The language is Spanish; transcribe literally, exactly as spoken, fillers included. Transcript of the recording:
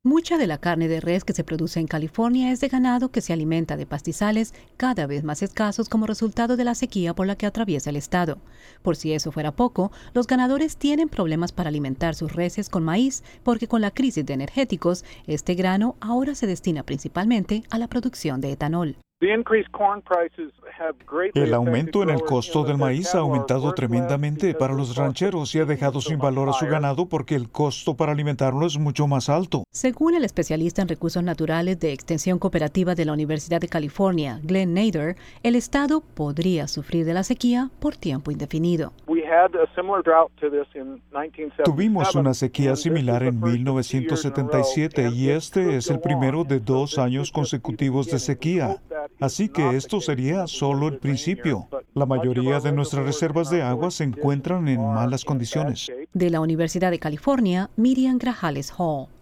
Mucha de la carne de res que se produce en California es de ganado que se alimenta de pastizales cada vez más escasos como resultado de la sequía por la que atraviesa el estado. Por si eso fuera poco, los ganadores tienen problemas para alimentar sus reses con maíz porque con la crisis de energéticos, este grano ahora se destina principalmente a la producción de etanol. El aumento en el costo del maíz ha aumentado tremendamente para los rancheros y ha dejado sin valor a su ganado porque el costo para alimentarlo es mucho más alto. Según el especialista en recursos naturales de Extensión Cooperativa de la Universidad de California, Glenn Nader, el estado podría sufrir de la sequía por tiempo indefinido. Tuvimos una sequía similar en mil novecientos setenta y siete y este es el primero de dos años consecutivos de sequía. Así que esto sería solo el principio. La mayoría de nuestras reservas de agua se encuentran en malas condiciones. De la Universidad de California, Miriam Grajales Hall.